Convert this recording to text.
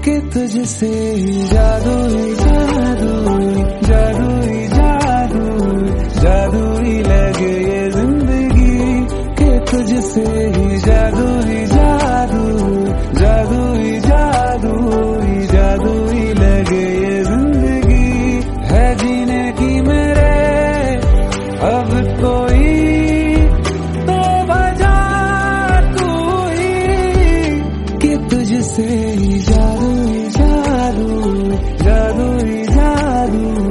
कि तुझसे ही जादू ही जादू, जादू ही जादू, जादू ही लगे ये जिंदगी कि तुझसे ही जादू।